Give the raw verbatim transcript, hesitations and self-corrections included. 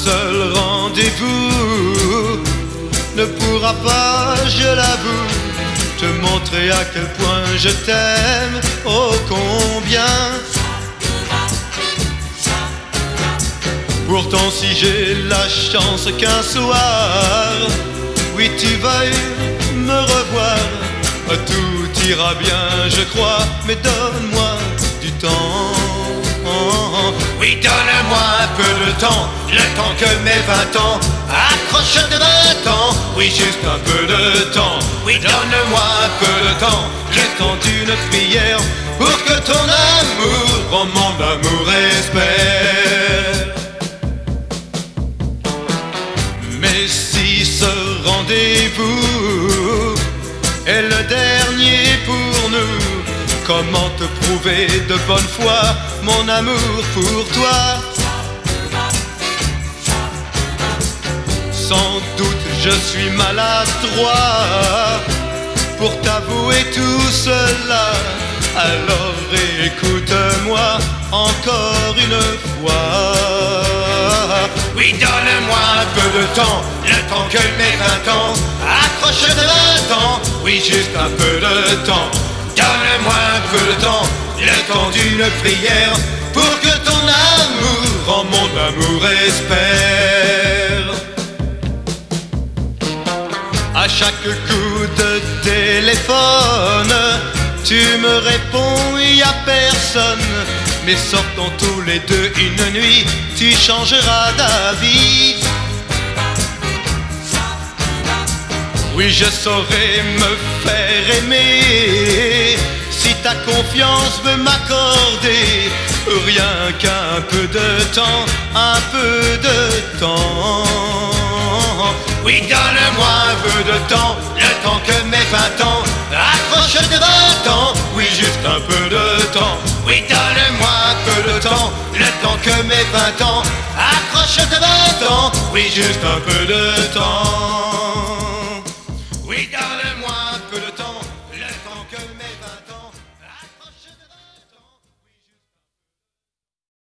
seul rendez-vous ne pourra pas, je l'avoue, te montrer à quel point je t'aime, oh combien. Pourtant si j'ai la chance qu'un soir, oui tu veuilles me revoir, tout ira bien je crois, mais donne-moi du temps. Oui, donne-moi un peu de temps, le temps que mes vingt ans accrochent de vingt ans. Oui, juste un peu de temps. Oui, donne-moi un peu de temps, le temps d'une prière, pour que ton amour, oh mon amour, espère. Mais si ce rendez-vous est le dernier pour nous, comment te prouver de bonne foi mon amour pour toi? Sans doute je suis maladroit pour t'avouer tout cela. Alors écoute-moi encore une fois. Oui, donne-moi un peu de temps, le temps que mes vingt ans accrochent de vingt ans. Oui, juste un peu de temps. Donne-moi un peu de temps, le temps d'une prière, pour que ton amour, oh mon amour, espère. À chaque coup de téléphone, tu me réponds, y a personne. Mais sortons tous les deux une nuit, tu changeras d'avis. Oui, je saurais me faire aimer si ta confiance veut m'accorder rien qu'un peu de temps, un peu de temps. Oui, donne-moi un peu de temps, le temps que mes vingt ans accrochent de vingt ans. Oui, juste un peu de temps. Oui, donne-moi un peu de temps, le temps que mes vingt ans accrochent de vingt ans. Oui, juste un peu de temps.